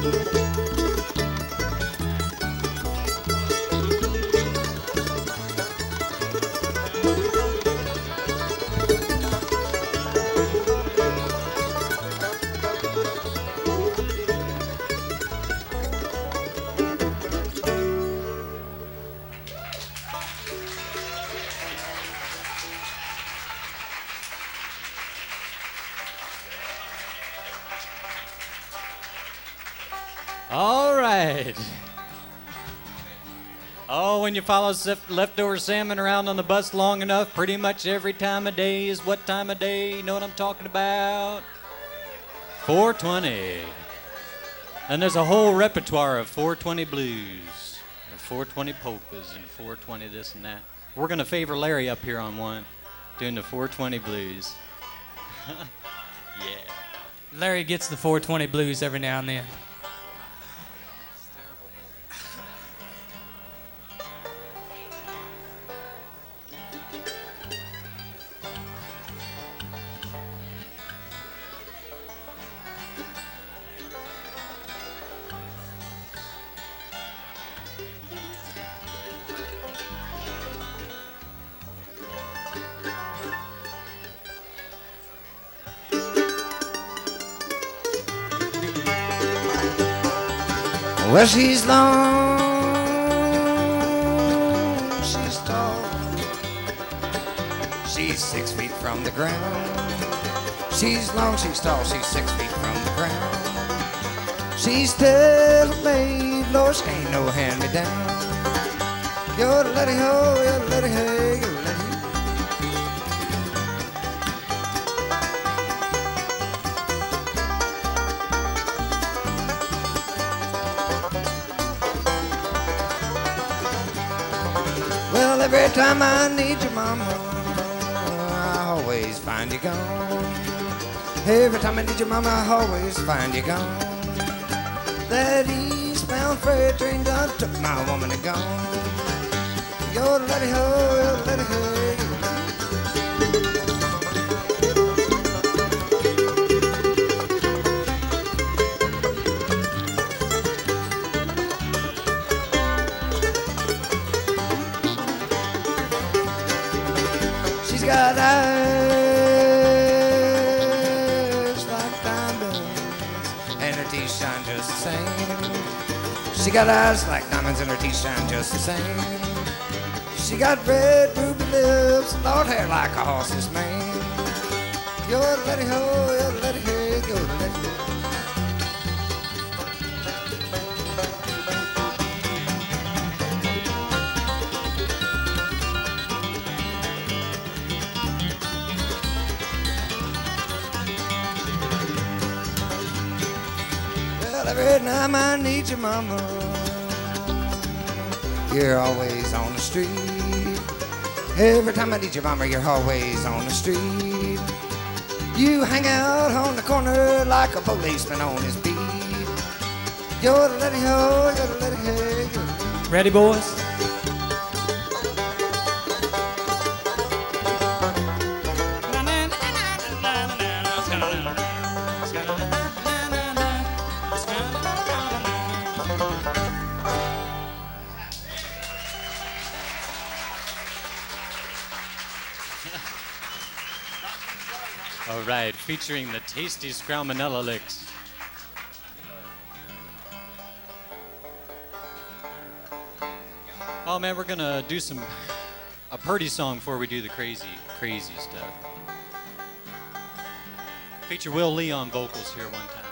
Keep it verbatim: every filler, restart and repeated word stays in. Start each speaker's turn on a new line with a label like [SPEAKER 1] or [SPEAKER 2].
[SPEAKER 1] All right. Oh, when you follow leftover salmon around on the bus long enough, pretty much every time of day is what time of day? You know what I'm talking about? four twenty. And there's a whole repertoire of four twenty blues, and four twenty polkas, and four twenty this and that. We're going to favor Larry up here on one, doing the four twenty blues. Yeah.
[SPEAKER 2] Larry gets the four twenty blues every now and then.
[SPEAKER 3] Well, she's long, she's tall, she's six feet from the ground. She's long, she's tall, she's six feet from the ground. She's tailor-made, Lord, she ain't no hand-me-down. You're the letty-ho, you're the letty-hey, you're the letty. Well, every time I need you, mama, I always find you gone. Every time I need you, mama, I always find you gone. That eastbound freight train done took my woman and gone. You're the letty-ho, you're the letty-hey. She's got eyes like diamonds, and her teeth shine just the same. She got eyes like diamonds, and her teeth shine just the same. She got red ruby lips, Lord, hair like a horse's mane. You're the letty-ho, you're the letty-hey, you're the letty-ho. Every time I need you, mama, you're always on the street. Every time I need you, mama, you're always on the street. You hang out on the corner like a policeman on his beat. You're the letty-ho, you're the letty-hey.
[SPEAKER 2] Ready, boys?
[SPEAKER 1] All right, featuring the tasty Scraumanella licks. Oh man, we're gonna do some a Purdy song before we do the crazy, crazy stuff. Feature Will Lee on vocals here one time.